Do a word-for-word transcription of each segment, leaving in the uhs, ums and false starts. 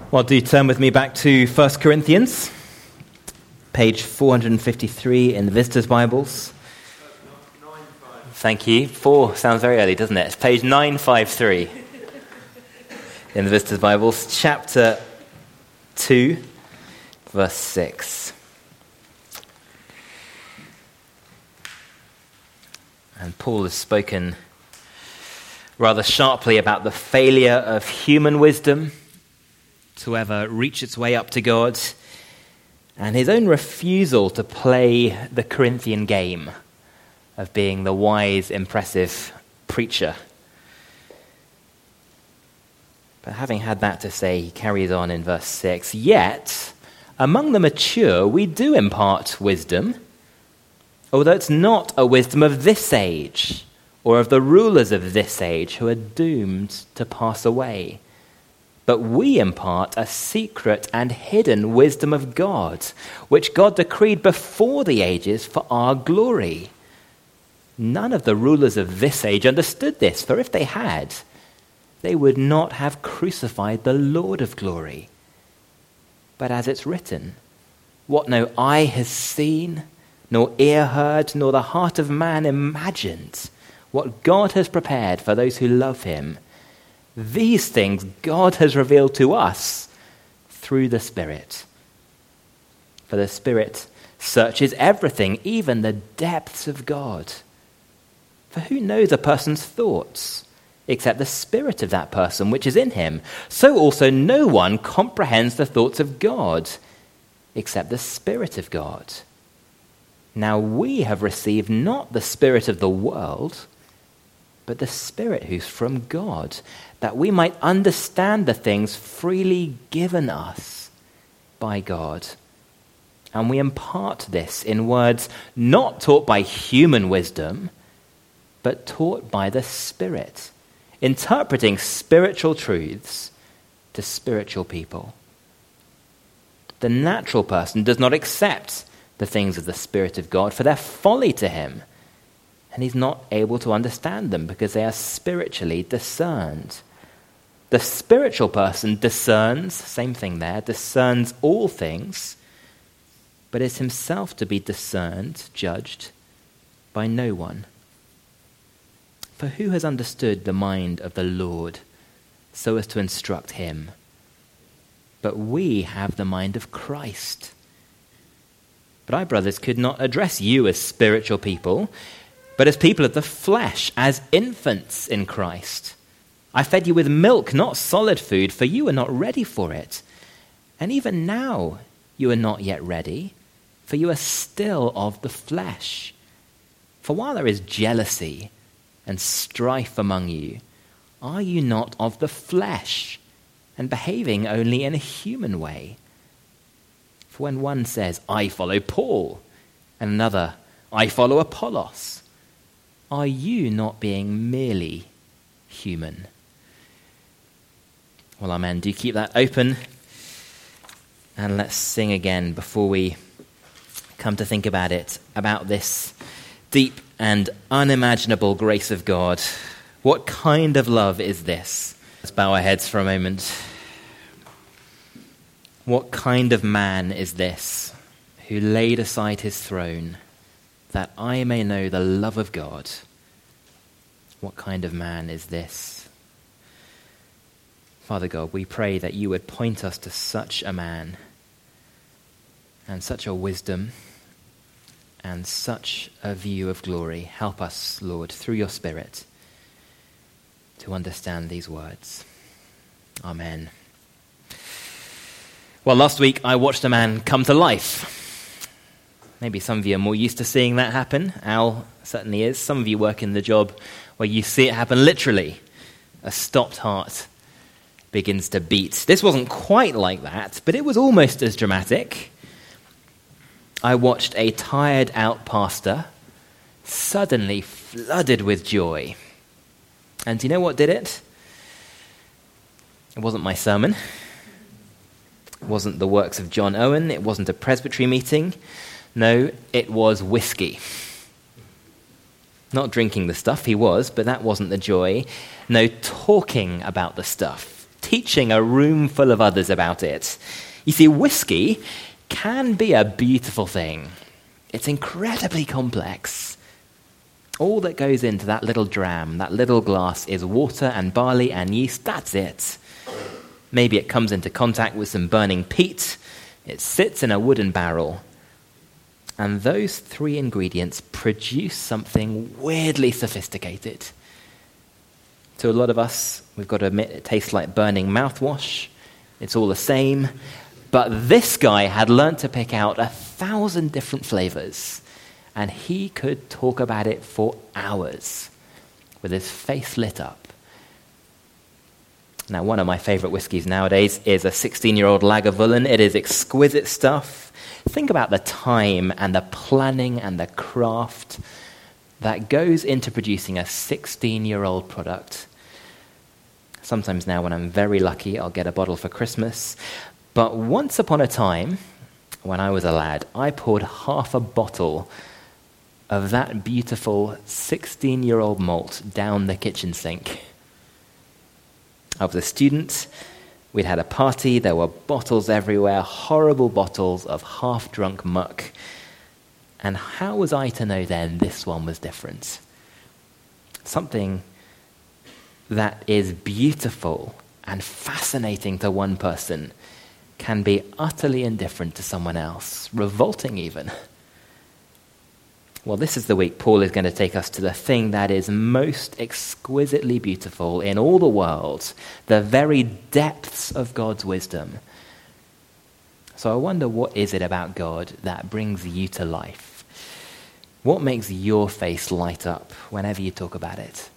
Well, do turn with me back to First Corinthians, page four hundred fifty-three in the Visitors' Bibles. Thank you. Four sounds very early, doesn't it? It's page nine fifty-three in the Visitors' Bibles, chapter two, verse six. And Paul has spoken rather sharply about the failure of human wisdom to ever reach its way up to God, and his own refusal to play the Corinthian game of being the wise, impressive preacher. But having had that to say, he carries on in verse six. Yet, among the mature, we do impart wisdom, although it's not a wisdom of this age, or of the rulers of this age who are doomed to pass away. But we impart a secret and hidden wisdom of God, which God decreed before the ages for our glory. None of the rulers of this age understood this, for if they had, they would not have crucified the Lord of glory. But as it's written, what no eye has seen, nor ear heard, nor the heart of man imagined, what God has prepared for those who love him, these things God has revealed to us through the Spirit. For the Spirit searches everything, even the depths of God. For who knows a person's thoughts, except the spirit of that person which is in him? So also no one comprehends the thoughts of God, except the Spirit of God. Now we have received not the spirit of the world, but the Spirit who's from God, that we might understand the things freely given us by God. And we impart this in words not taught by human wisdom, but taught by the Spirit, interpreting spiritual truths to spiritual people. The natural person does not accept the things of the Spirit of God, for they're folly to him, and he's not able to understand them because they are spiritually discerned. The spiritual person discerns, same thing there, discerns all things, but is himself to be discerned, judged, by no one. For who has understood the mind of the Lord so as to instruct him? But we have the mind of Christ. But I, brothers, could not address you as spiritual people, but as people of the flesh, as infants in Christ. I fed you with milk, not solid food, for you are not ready for it. And even now you are not yet ready, for you are still of the flesh. For while there is jealousy and strife among you, are you not of the flesh, and behaving only in a human way? For when one says, I follow Paul, and another, I follow Apollos, are you not being merely human? Well, amen. Do keep that open. And let's sing again before we come to think about it, about this deep and unimaginable grace of God. What kind of love is this? Let's bow our heads for a moment. What kind of man is this who laid aside his throne that I may know the love of God? What kind of man is this? Father God, we pray that you would point us to such a man and such a wisdom and such a view of glory. Help us, Lord, through your Spirit to understand these words. Amen. Well, last week I watched a man come to life. Maybe some of you are more used to seeing that happen. Al certainly is. Some of you work in the job where you see it happen literally. A stopped heart begins to beat. This wasn't quite like that, but it was almost as dramatic. I watched a tired out pastor suddenly flooded with joy. And do you know what did it? It wasn't my sermon. It wasn't the works of John Owen. It wasn't a presbytery meeting. No, it was whiskey. Not drinking the stuff, he was, but that wasn't the joy. No, talking about the stuff. teaching a room full of others about it. You see, whiskey can be a beautiful thing. It's incredibly complex. All that goes into that little dram, that little glass, is water and barley and yeast. That's it. Maybe it comes into contact with some burning peat. It sits in a wooden barrel. And those three ingredients produce something weirdly sophisticated. To a lot of us, we've got to admit, it tastes like burning mouthwash. It's all the same. But this guy had learnt to pick out a thousand different flavors, and he could talk about it for hours with his face lit up. Now, one of my favorite whiskies nowadays is a sixteen-year-old Lagavulin. It is exquisite stuff. Think about the time and the planning and the craft that goes into producing a sixteen-year-old product. Sometimes now when I'm very lucky, I'll get a bottle for Christmas. But once upon a time, when I was a lad, I poured half a bottle of that beautiful sixteen-year-old malt down the kitchen sink. I was a student. We'd had a party. There were bottles everywhere, horrible bottles of half-drunk muck. And how was I to know then this one was different? Something that is beautiful and fascinating to one person can be utterly indifferent to someone else, revolting even. Well, this is the week Paul is going to take us to the thing that is most exquisitely beautiful in all the world, the very depths of God's wisdom. So I wonder, what is it about God that brings you to life? What makes your face light up whenever you talk about it?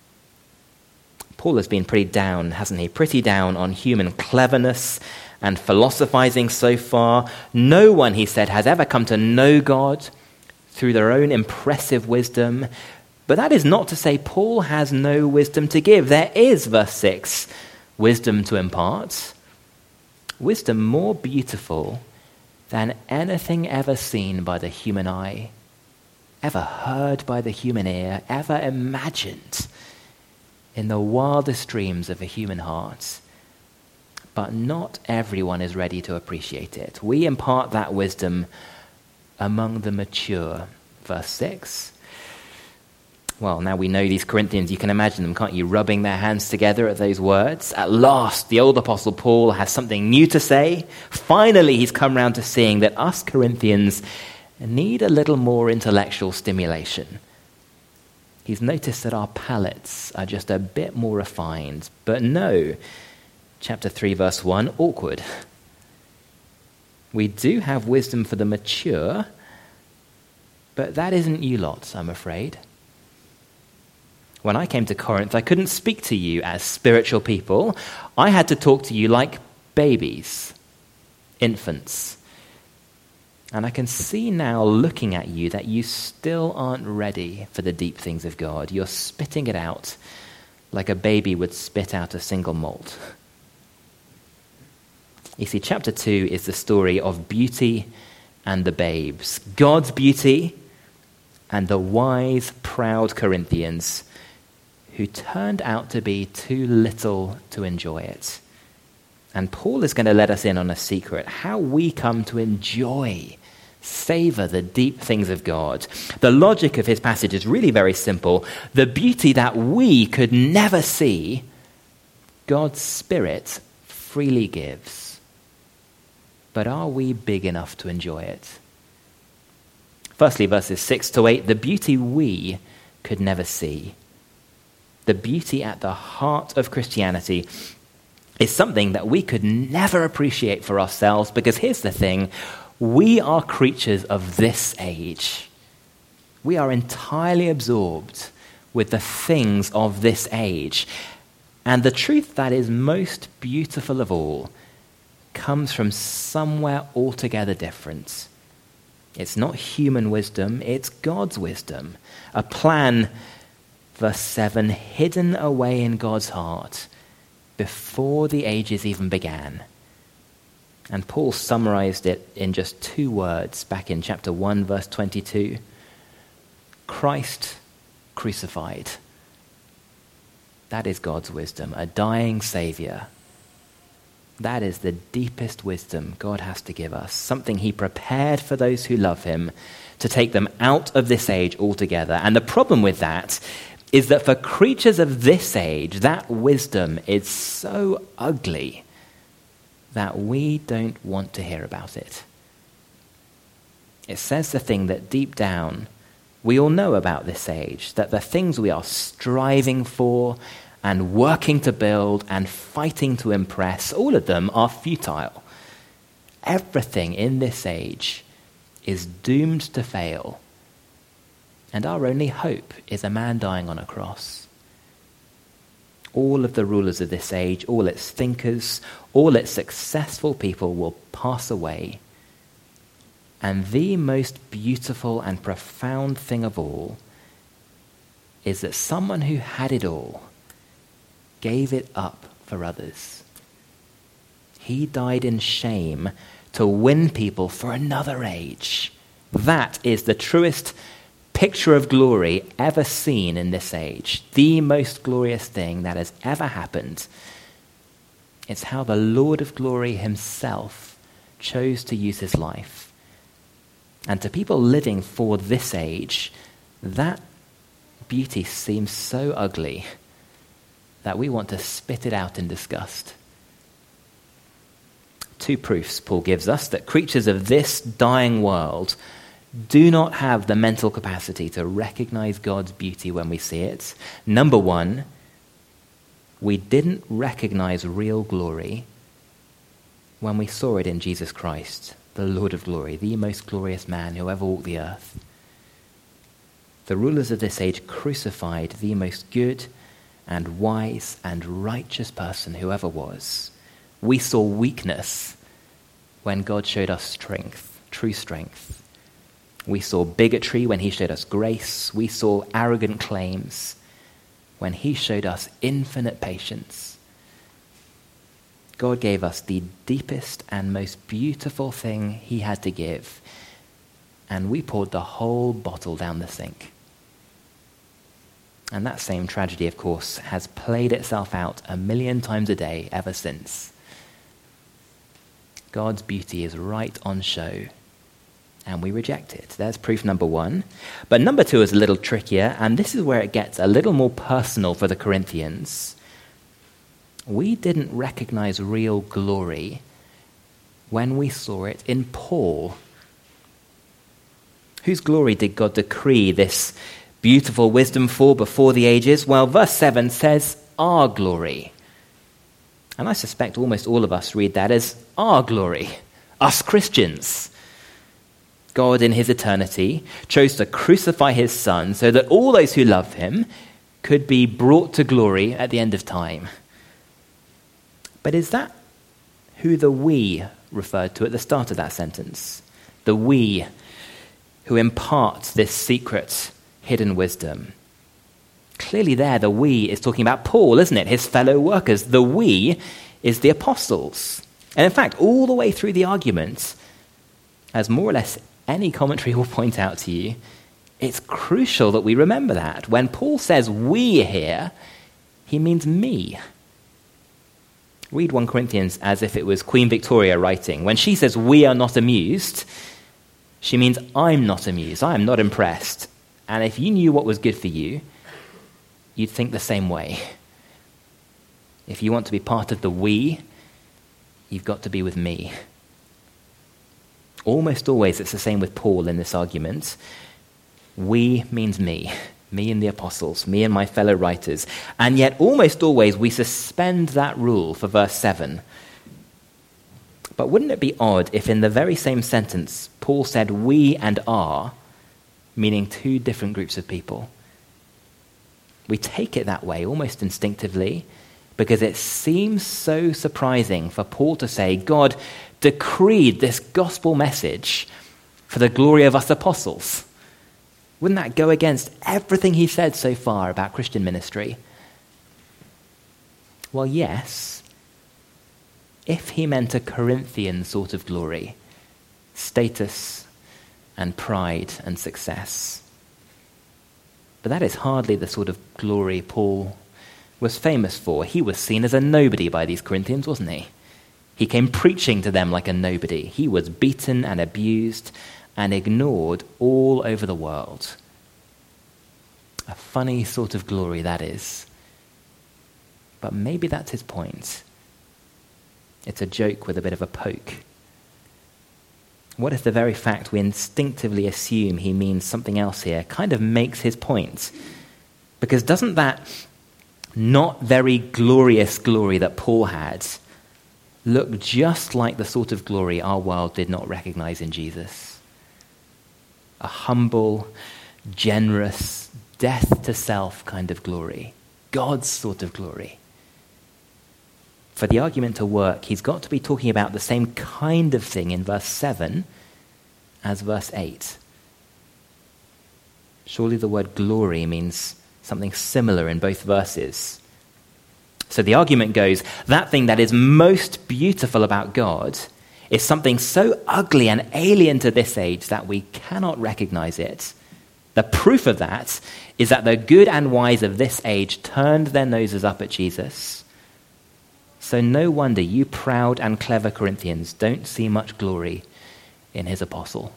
Paul has been pretty down, hasn't he? Pretty down on human cleverness and philosophizing so far. No one, he said, has ever come to know God through their own impressive wisdom. But that is not to say Paul has no wisdom to give. There is, verse six, wisdom to impart. Wisdom more beautiful than anything ever seen by the human eye, ever heard by the human ear, ever imagined in the wildest dreams of a human heart. But not everyone is ready to appreciate it. We impart that wisdom among the mature. Verse six. Well, now we know these Corinthians, you can imagine them, can't you, rubbing their hands together at those words. At last, the old Apostle Paul has something new to say. Finally, he's come round to seeing that us Corinthians need a little more intellectual stimulation. He's noticed that our palates are just a bit more refined. But no, chapter three, verse one, awkward. We do have wisdom for the mature, but that isn't you lot, I'm afraid. When I came to Corinth, I couldn't speak to you as spiritual people. I had to talk to you like babies, infants. And I can see now, looking at you, that you still aren't ready for the deep things of God. You're spitting it out like a baby would spit out a single malt. You see, chapter two is the story of beauty and the babes. God's beauty and the wise, proud Corinthians who turned out to be too little to enjoy it. And Paul is going to let us in on a secret, how we come to enjoy, savor the deep things of God. The logic of his passage is really very simple. The beauty that we could never see, God's Spirit freely gives. But are we big enough to enjoy it? Firstly, verses six to eight, the beauty we could never see. The beauty at the heart of Christianity is something that we could never appreciate for ourselves, because here's the thing, we are creatures of this age. We are entirely absorbed with the things of this age. And the truth that is most beautiful of all comes from somewhere altogether different. It's not human wisdom, it's God's wisdom. A plan, verse seven, hidden away in God's heart before the ages even began. And Paul summarized it in just two words back in chapter one, verse twenty-two. Christ crucified. That is God's wisdom, a dying Savior That is the deepest wisdom God has to give us, something he prepared for those who love him to take them out of this age altogether. And the problem with that is that for creatures of this age, that wisdom is so ugly that we don't want to hear about it. It says the thing that deep down we all know about this age, that the things we are striving for and working to build and fighting to impress, all of them are futile. Everything in this age is doomed to fail. And our only hope is a man dying on a cross. All of the rulers of this age, all its thinkers, all its successful people will pass away. And the most beautiful and profound thing of all is that someone who had it all gave it up for others. He died in shame to win people for another age. That is the truest picture of glory ever seen in this age. The most glorious thing that has ever happened. It's how the Lord of glory himself chose to use his life. And to people living for this age, that beauty seems so ugly that we want to spit it out in disgust. Two proofs Paul gives us that creatures of this dying world do not have the mental capacity to recognize God's beauty when we see it. Number one, we didn't recognize real glory when we saw it in Jesus Christ, the Lord of glory, the most glorious man who ever walked the earth. The rulers of this age crucified the most good and wise and righteous person who ever was. We saw weakness when God showed us strength, true strength. We saw bigotry when he showed us grace. We saw arrogant claims when he showed us infinite patience. God gave us the deepest and most beautiful thing he had to give, and we poured the whole bottle down the sink. And that same tragedy, of course, has played itself out a million times a day ever since. God's beauty is right on show, and we reject it. There's proof number one. But number two is a little trickier, and this is where it gets a little more personal for the Corinthians. We didn't recognize real glory when we saw it in Paul. Whose glory did God decree this beautiful wisdom for before the ages? Well, verse seven says, our glory. And I suspect almost all of us read that as our glory, us Christians. God in his eternity chose to crucify his son so that all those who love him could be brought to glory at the end of time. But is that who the we referred to at the start of that sentence? The we who impart this secret hidden wisdom. Clearly there, the we is talking about Paul, isn't it? His fellow workers. The we is the apostles. And in fact, all the way through the argument, as more or less any commentary will point out to you, it's crucial that we remember that. When Paul says we here, he means me. Read First Corinthians as if it was Queen Victoria writing. When she says we are not amused, she means I'm not amused. I am not impressed. And if you knew what was good for you, you'd think the same way. If you want to be part of the we, you've got to be with me. Almost always it's the same with Paul in this argument. We means me, me and the apostles, me and my fellow writers. And yet almost always we suspend that rule for verse seven. But wouldn't it be odd if in the very same sentence Paul said we and are, meaning two different groups of people? We take it that way almost instinctively because it seems so surprising for Paul to say God decreed this gospel message for the glory of us apostles. Wouldn't that go against everything he said so far about Christian ministry? Well, yes, if he meant a Corinthian sort of glory, status and pride and success. But that is hardly the sort of glory Paul was famous for. He was seen as a nobody by these Corinthians, wasn't he? He came preaching to them like a nobody. He was beaten and abused and ignored all over the world. A funny sort of glory, that is. But maybe that's his point. It's a joke with a bit of a poke. What if the very fact we instinctively assume he means something else here kind of makes his point? Because doesn't that not very glorious glory that Paul had look just like the sort of glory our world did not recognize in Jesus? A humble, generous, death-to-self kind of glory. God's sort of glory. For the argument to work, he's got to be talking about the same kind of thing in verse seven as verse eight. Surely the word glory means something similar in both verses. So the argument goes, that thing that is most beautiful about God is something so ugly and alien to this age that we cannot recognize it. The proof of that is that the good and wise of this age turned their noses up at Jesus. So no wonder you proud and clever Corinthians don't see much glory in his apostle.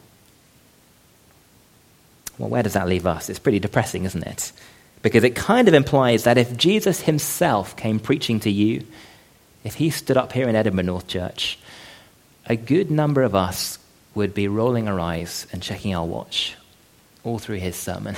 Well, where does that leave us? It's pretty depressing, isn't it? Because it kind of implies that if Jesus himself came preaching to you, if he stood up here in Edinburgh North Church, a good number of us would be rolling our eyes and checking our watch all through his sermon.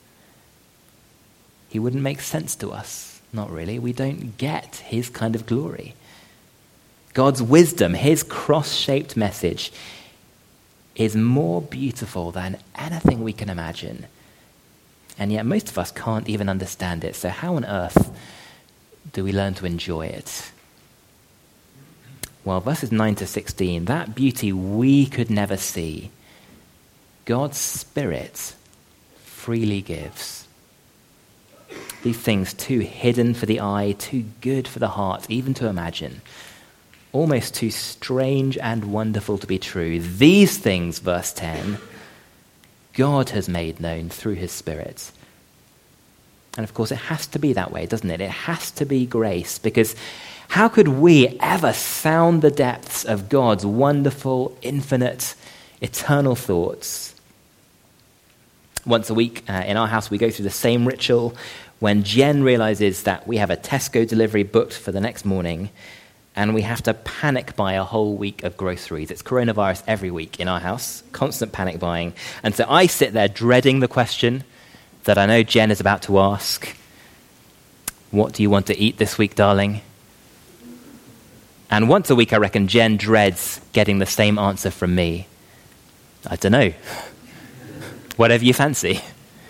He wouldn't make sense to us. Not really. We don't get his kind of glory. God's wisdom, his cross-shaped message, is more beautiful than anything we can imagine. And yet most of us can't even understand it. So how on earth do we learn to enjoy it? Well, verses nine to sixteen, that beauty we could never see, God's Spirit freely gives. These things too hidden for the eye, too good for the heart, even to imagine. Almost too strange and wonderful to be true. These things, verse ten, God has made known through his Spirit. And of course it has to be that way, doesn't it? It has to be grace, because how could we ever sound the depths of God's wonderful, infinite, eternal thoughts? Once a week uh, in our house we go through the same ritual when Jen realizes that we have a Tesco delivery booked for the next morning and we have to panic buy a whole week of groceries. It's coronavirus every week in our house, constant panic buying. And so I sit there dreading the question that I know Jen is about to ask. What do you want to eat this week, darling? And once a week I reckon Jen dreads getting the same answer from me. I don't know. Whatever you fancy.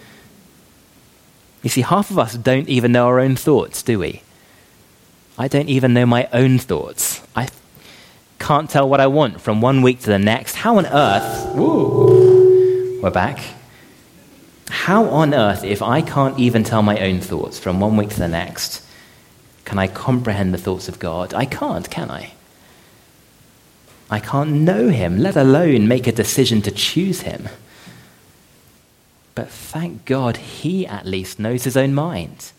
You see, half of us don't even know our own thoughts, do we? I don't even know my own thoughts. I can't tell what I want from one week to the next. How on earth... Ooh, we're back. How on earth, if I can't even tell my own thoughts from one week to the next, can I comprehend the thoughts of God? I can't, can I? I can't know him, let alone make a decision to choose him. But thank God he at least knows his own mind.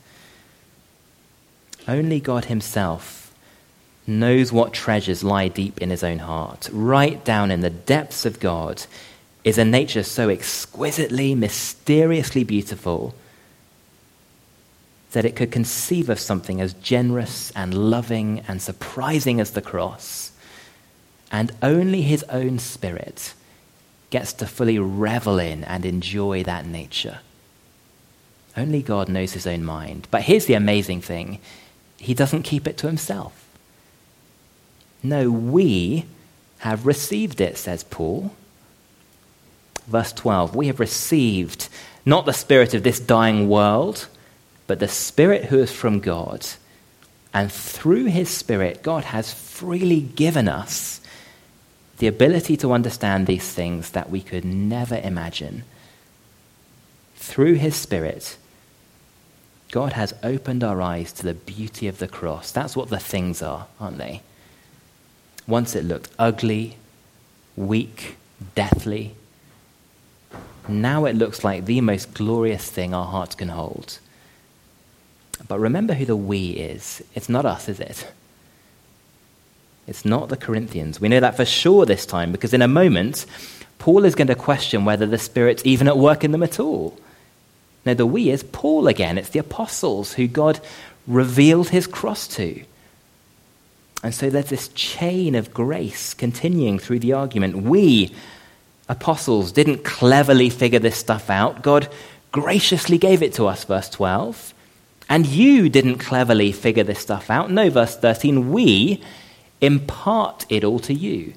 Only God himself knows what treasures lie deep in his own heart. Right down in the depths of God is a nature so exquisitely, mysteriously beautiful that it could conceive of something as generous and loving and surprising as the cross. And only his own Spirit gets to fully revel in and enjoy that nature. Only God knows his own mind. But here's the amazing thing. He doesn't keep it to himself. No, we have received it, says Paul. Verse twelve, we have received not the spirit of this dying world, but the Spirit who is from God. And through his Spirit, God has freely given us the ability to understand these things that we could never imagine. Through his Spirit, God has opened our eyes to the beauty of the cross. That's what the things are, aren't they? Once it looked ugly, weak, deathly. Now it looks like the most glorious thing our hearts can hold. But remember who the we is. It's not us, is it? It's not the Corinthians. We know that for sure this time, because in a moment, Paul is going to question whether the Spirit's even at work in them at all. Now, the we is Paul again. It's the apostles who God revealed his cross to. And so there's this chain of grace continuing through the argument. We, apostles, didn't cleverly figure this stuff out. God graciously gave it to us, verse twelve. And you didn't cleverly figure this stuff out. No, verse thirteen, we impart it all to you.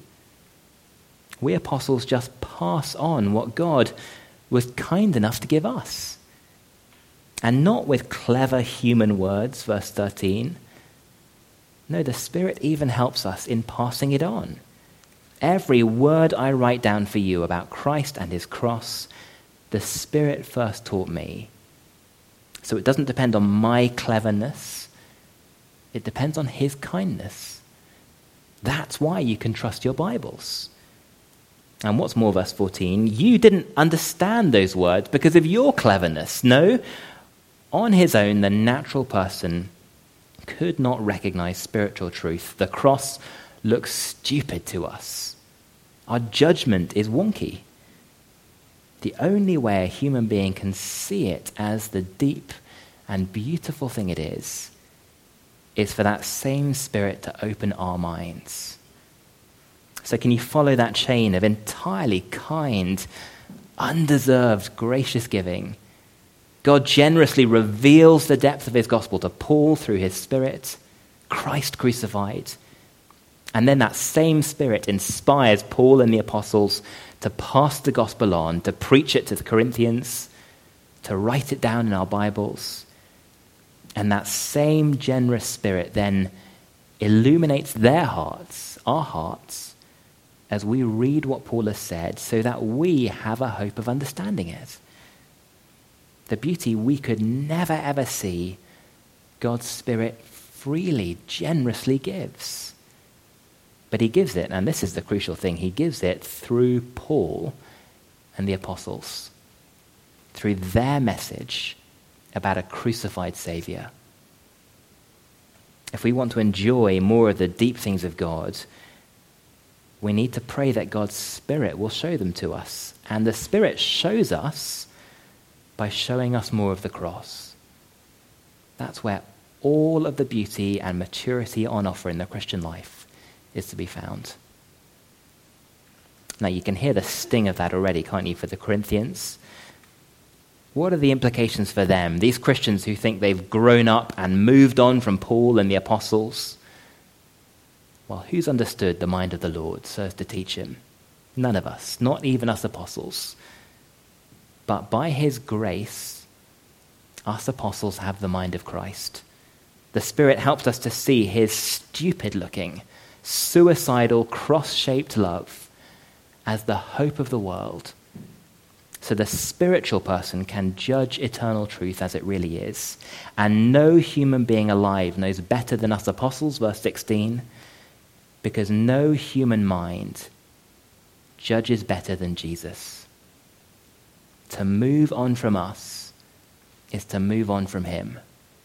We apostles just pass on what God was kind enough to give us. And not with clever human words, verse thirteen. No, the Spirit even helps us in passing it on. Every word I write down for you about Christ and his cross, the Spirit first taught me. So it doesn't depend on my cleverness. It depends on his kindness. That's why you can trust your Bibles. And what's more, verse fourteen, you didn't understand those words because of your cleverness. No, on his own, the natural person could not recognize spiritual truth. The cross looks stupid to us. Our judgment is wonky. The only way a human being can see it as the deep and beautiful thing it is, is for that same Spirit to open our minds. So can you follow that chain of entirely kind, undeserved, gracious giving? God generously reveals the depth of his gospel to Paul through his Spirit, Christ crucified. And then that same Spirit inspires Paul and the apostles to pass the gospel on, to preach it to the Corinthians, to write it down in our Bibles. And that same generous Spirit then illuminates their hearts, our hearts, as we read what Paul has said, so that we have a hope of understanding it. The beauty we could never ever see, God's Spirit freely, generously gives. But he gives it, and this is the crucial thing, he gives it through Paul and the apostles, through their message about a crucified Savior. If we want to enjoy more of the deep things of God, we need to pray that God's Spirit will show them to us. And the Spirit shows us by showing us more of the cross. That's where all of the beauty and maturity on offer in the Christian life is to be found. Now you can hear the sting of that already, can't you, for the Corinthians? What are the implications for them, these Christians who think they've grown up and moved on from Paul and the apostles? Well, who's understood the mind of the Lord so as to teach him? None of us, not even us apostles. But by his grace, us apostles have the mind of Christ. The Spirit helps us to see his stupid-looking, suicidal, cross-shaped love as the hope of the world. So the spiritual person can judge eternal truth as it really is. And no human being alive knows better than us apostles, verse sixteen, because no human mind judges better than Jesus. To move on from us is to move on from him.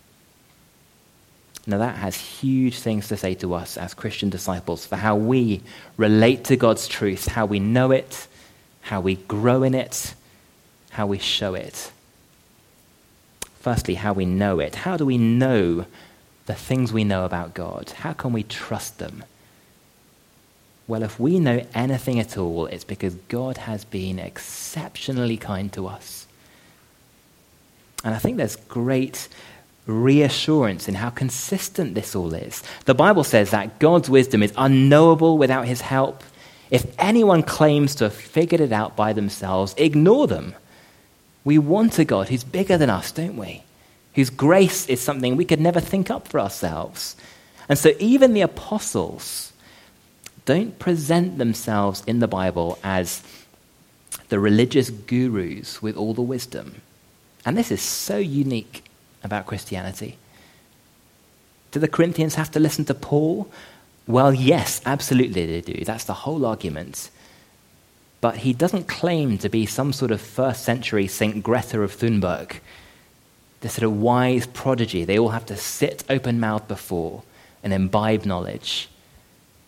Now that has huge things to say to us as Christian disciples for how we relate to God's truth, how we know it, how we grow in it, how we show it. Firstly, how we know it. How do we know the things we know about God? How can we trust them? Well, if we know anything at all, it's because God has been exceptionally kind to us. And I think there's great reassurance in how consistent this all is. The Bible says that God's wisdom is unknowable without his help. If anyone claims to have figured it out by themselves, ignore them. We want a God who's bigger than us, don't we? Whose grace is something we could never think up for ourselves. And so even the apostles don't present themselves in the Bible as the religious gurus with all the wisdom. And this is so unique about Christianity. Do the Corinthians have to listen to Paul? Well, yes, absolutely they do. That's the whole argument. But he doesn't claim to be some sort of first century Saint Greta of Thunberg, this sort of wise prodigy they all have to sit open-mouthed before and imbibe knowledge.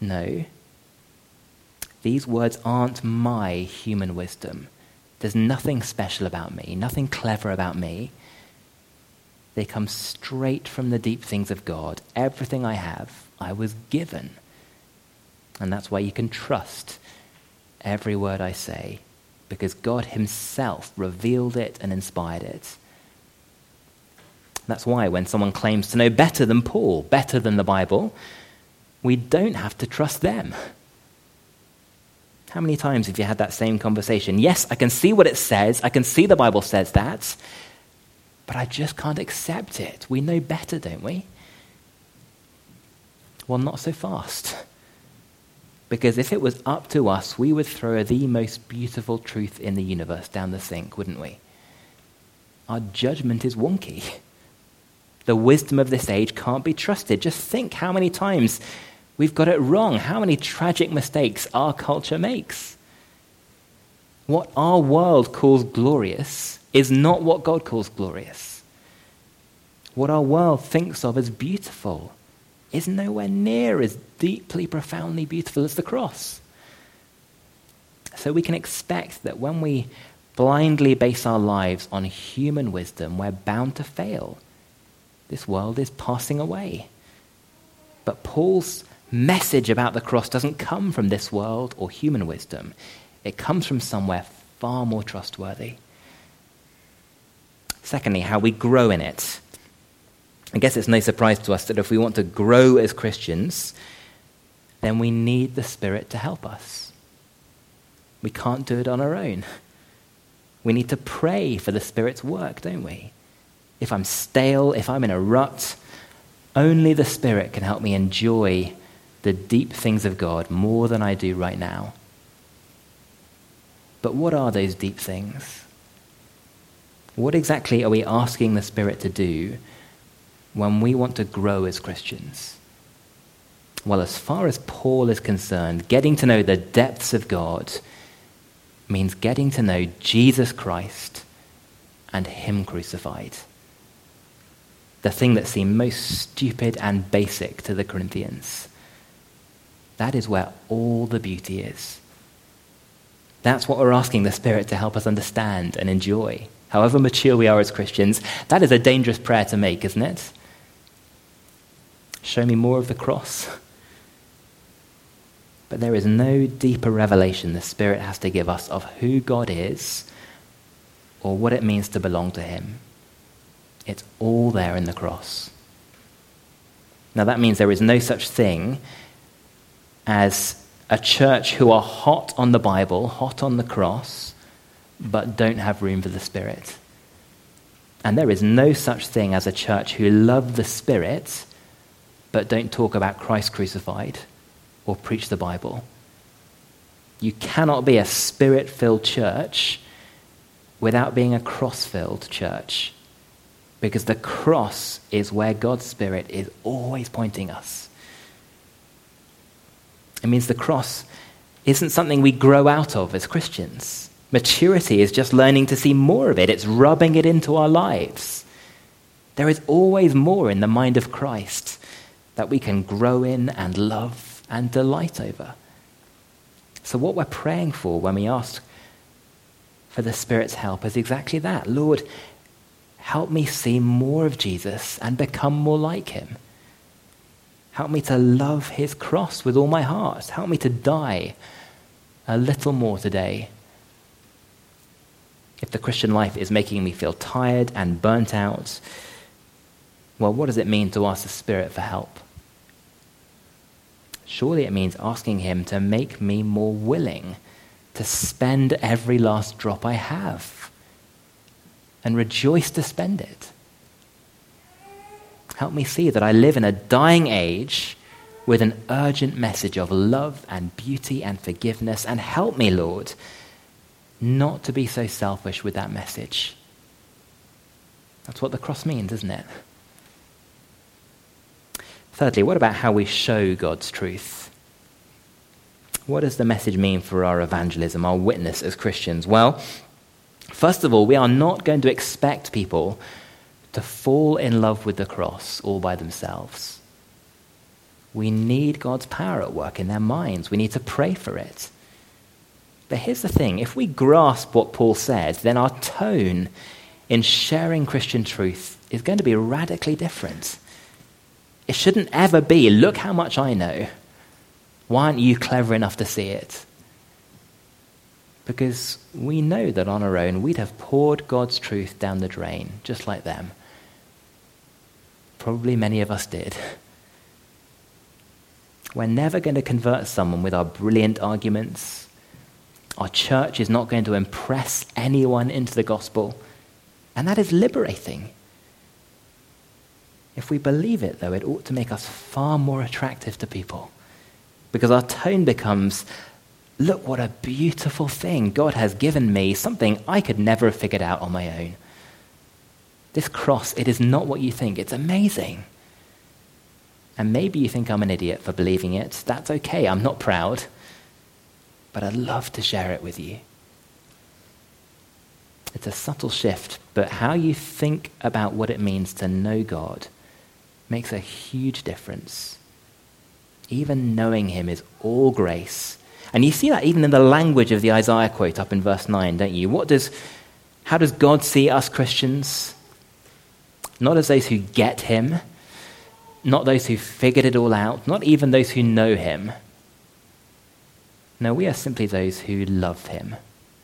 No. These words aren't my human wisdom. There's nothing special about me, nothing clever about me. They come straight from the deep things of God. Everything I have, I was given. And that's why you can trust every word I say, because God himself revealed it and inspired it. That's why when someone claims to know better than Paul, better than the Bible, we don't have to trust them. How many times have you had that same conversation? Yes, I can see what it says. I can see the Bible says that. But I just can't accept it. We know better, don't we? Well, not so fast. Because if it was up to us, we would throw the most beautiful truth in the universe down the sink, wouldn't we? Our judgment is wonky. The wisdom of this age can't be trusted. Just think how many times we've got it wrong, how many tragic mistakes our culture makes. What our world calls glorious is not what God calls glorious. What our world thinks of as beautiful is nowhere near as deeply, profoundly beautiful as the cross. So we can expect that when we blindly base our lives on human wisdom, we're bound to fail. This world is passing away. But Paul's message about the cross doesn't come from this world or human wisdom. It comes from somewhere far more trustworthy. Secondly, how we grow in it. I guess it's no surprise to us that if we want to grow as Christians, then we need the Spirit to help us. We can't do it on our own. We need to pray for the Spirit's work, don't we? If I'm stale, if I'm in a rut, only the Spirit can help me enjoy the deep things of God more than I do right now. But what are those deep things? What exactly are we asking the Spirit to do when we want to grow as Christians? Well, as far as Paul is concerned, getting to know the depths of God means getting to know Jesus Christ and him crucified. The thing that seemed most stupid and basic to the Corinthians. That is where all the beauty is. That's what we're asking the Spirit to help us understand and enjoy. However mature we are as Christians, that is a dangerous prayer to make, isn't it? Show me more of the cross. But there is no deeper revelation the Spirit has to give us of who God is or what it means to belong to him. It's all there in the cross. Now that means there is no such thing as a church who are hot on the Bible, hot on the cross, but don't have room for the Spirit. And there is no such thing as a church who love the Spirit, but don't talk about Christ crucified or preach the Bible. You cannot be a Spirit-filled church without being a cross-filled church, because the cross is where God's Spirit is always pointing us. It means the cross isn't something we grow out of as Christians. Maturity is just learning to see more of it. It's rubbing it into our lives. There is always more in the mind of Christ that we can grow in and love and delight over. So what we're praying for when we ask for the Spirit's help is exactly that. Lord, help me see more of Jesus and become more like him. Help me to love his cross with all my heart. Help me to die a little more today. If the Christian life is making me feel tired and burnt out, well, what does it mean to ask the Spirit for help? Surely it means asking him to make me more willing to spend every last drop I have and rejoice to spend it. Help me see that I live in a dying age with an urgent message of love and beauty and forgiveness, and help me, Lord, not to be so selfish with that message. That's what the cross means, isn't it? Thirdly, what about how we show God's truth? What does the message mean for our evangelism, our witness as Christians? Well, first of all, we are not going to expect people to fall in love with the cross all by themselves. We need God's power at work in their minds. We need to pray for it. But here's the thing. If we grasp what Paul says, then our tone in sharing Christian truth is going to be radically different. It shouldn't ever be, look how much I know. Why aren't you clever enough to see it? Because we know that on our own, we'd have poured God's truth down the drain, just like them. Probably many of us did. We're never going to convert someone with our brilliant arguments. Our church is not going to impress anyone into the gospel. And that is liberating. If we believe it, though, it ought to make us far more attractive to people. Because our tone becomes, look what a beautiful thing God has given me, something I could never have figured out on my own. This cross, it is not what you think. It's amazing. And maybe you think I'm an idiot for believing it. That's okay. I'm not proud. But I'd love to share it with you. It's a subtle shift, but how you think about what it means to know God makes a huge difference. Even knowing him is all grace. And you see that even in the language of the Isaiah quote up in verse nine, don't you? What does, how does God see us Christians? Not as those who get him, not those who figured it all out, not even those who know him. No, we are simply those who love him.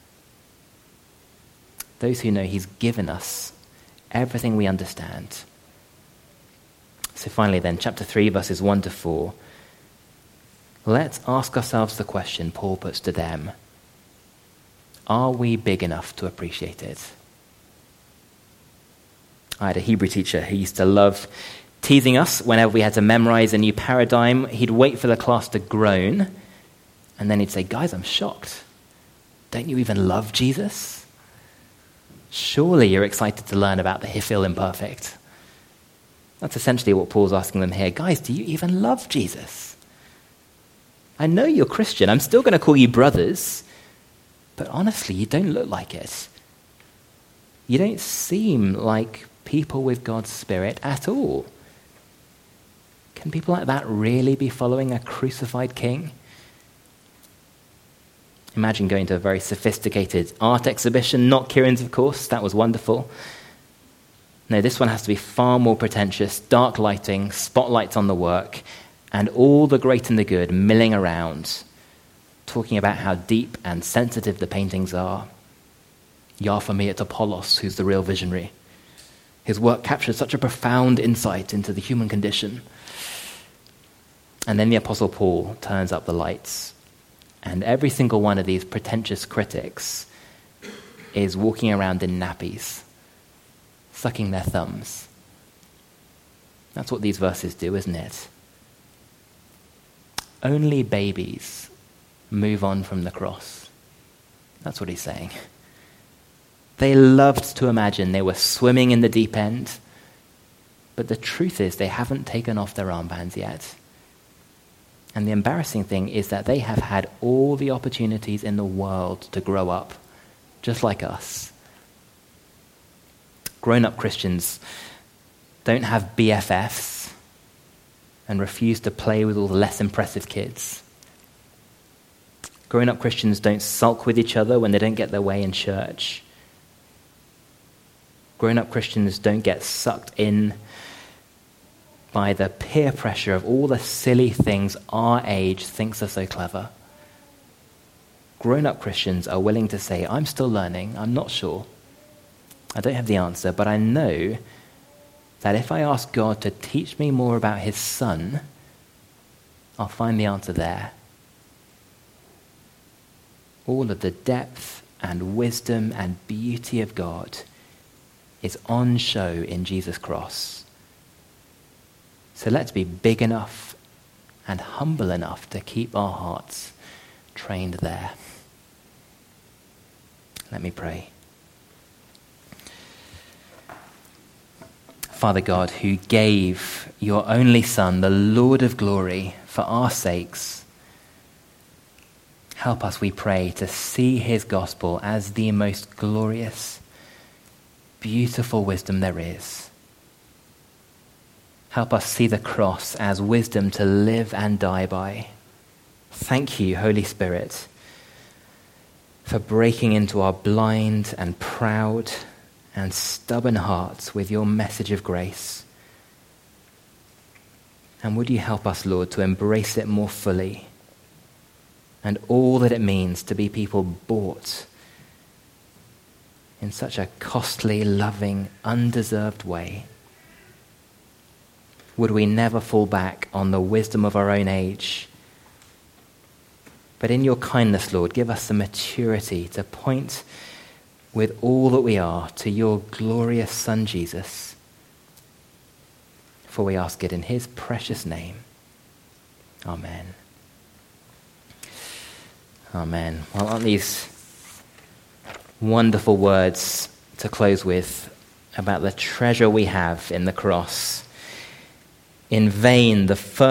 Those who know he's given us everything we understand. So finally then, chapter three, verses one to four. Let's ask ourselves the question Paul puts to them. Are we big enough to appreciate it? I had a Hebrew teacher who used to love teasing us whenever we had to memorize a new paradigm. He'd wait for the class to groan, and then he'd say, guys, I'm shocked. Don't you even love Jesus? Surely you're excited to learn about the feel imperfect. That's essentially what Paul's asking them here. Guys, do you even love Jesus? I know you're Christian. I'm still going to call you brothers, but honestly, you don't look like it. You don't seem like people with God's Spirit at all. Can people like that really be following a crucified king? Imagine going to a very sophisticated art exhibition, not Kieran's, of course. That was wonderful. No, this one has to be far more pretentious. Dark lighting, spotlights on the work, and all the great and the good milling around, talking about how deep and sensitive the paintings are. Yah, for me, it's Apollos who's the real visionary. His work captures such a profound insight into the human condition. And then the Apostle Paul turns up the lights, and every single one of these pretentious critics is walking around in nappies, sucking their thumbs. That's what these verses do, isn't it? Only babies move on from the cross. That's what he's saying. They loved to imagine they were swimming in the deep end, but the truth is they haven't taken off their armbands yet. And the embarrassing thing is that they have had all the opportunities in the world to grow up, just like us. Grown-up Christians don't have B F Fs and refuse to play with all the less impressive kids. Grown-up Christians don't sulk with each other when they don't get their way in church. Grown-up Christians don't get sucked in by the peer pressure of all the silly things our age thinks are so clever. Grown-up Christians are willing to say, I'm still learning, I'm not sure. I don't have the answer, but I know that if I ask God to teach me more about his son, I'll find the answer there. All of the depth and wisdom and beauty of God is on show in Jesus' cross. So let's be big enough and humble enough to keep our hearts trained there. Let me pray. Father God, who gave your only Son, the Lord of glory, for our sakes, help us, we pray, to see his gospel as the most glorious, beautiful wisdom there is. Help us see the cross as wisdom to live and die by. Thank you, Holy Spirit, for breaking into our blind and proud and stubborn hearts with your message of grace. And would you help us, Lord, to embrace it more fully and all that it means to be people bought in such a costly, loving, undeserved way. Would we never fall back on the wisdom of our own age, but in your kindness, Lord, give us the maturity to point with all that we are to your glorious Son, Jesus. For we ask it in his precious name. Amen. Amen. Well, aren't these wonderful words to close with about the treasure we have in the cross? In vain, the first